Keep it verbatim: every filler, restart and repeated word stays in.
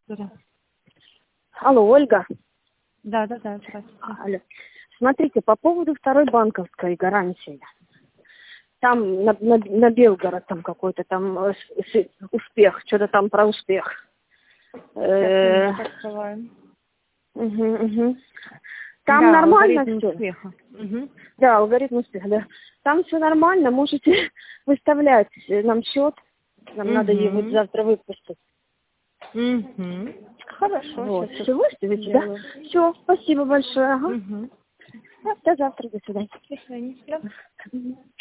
Да. Алло, Ольга. Да, да, да, здравствуйте. Алло. Смотрите, по поводу второй банковской гарантии. Там на, на, на Белгород там какой-то там э, с- с- успех, что-то там про успех. Э, Сейчас открываем. Угу, угу. Там Да, нормально алгоритм все. успеха. Угу. Да, алгоритм успеха, да. Там все нормально, можете выставлять э, нам счет. Нам надо его Угу. завтра выпустить. Угу. Хорошо, Вот. сейчас Все выставите, да? сделаю. Все, спасибо большое. Ага. Угу. Да, до завтра, до свидания. До свидания. Да. Мгм.